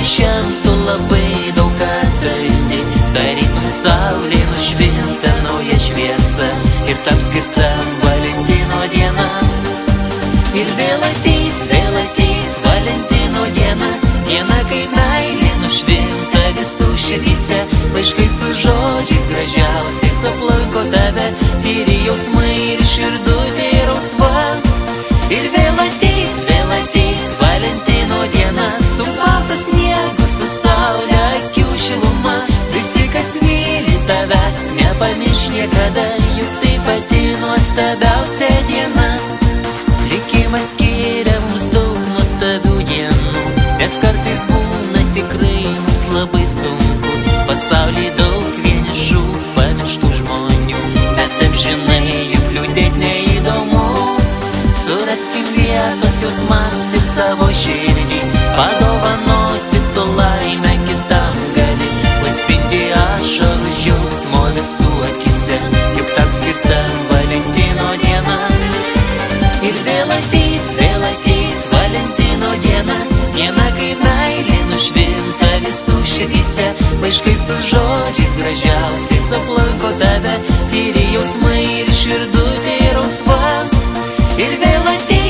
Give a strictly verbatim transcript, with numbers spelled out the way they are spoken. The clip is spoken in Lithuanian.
šiam tu labai daug atrandi, tarytum saulė nušvinta nauja šviesa ir tam skirta Valentino diena. Ir vėl ateis, vėl ateis Valentino diena, diena, kai meilė nušvinta visų širdyse, laiškai su žodžiais gražiausiais aplanko tave, tyri jausmai ir širdutė rausva. Ir vėl ateis, vėl ateis Valentino diena, su baltu sniegu, su saulė akių šiluma. Visi, kas myli tavęs, nepamirš niekada, juk tai pati nuostabiausia diena. Likimas skiria mums daug nuostabių dienų, nes kartais būna tikrai mums labai sunku. Pasauly daug vienišų, pamirštų žmonių, bet taip žinai, juk liūdėt neįdomu. Suraskim vietos jausmams ir savo širdį, padovanoti tu laimę kitam gali, lai spindi ašarų jausmo visų akise, juk tam skirta Valentino diena. Ir vėl ateis, vėl ateis Valentino diena, diena, kai meilė nušvinta visų širdyse, laiškai su žodžiais gražiausiais aplanko tave, tyri jausmai ir širdutė rausva. Ir vėl ateis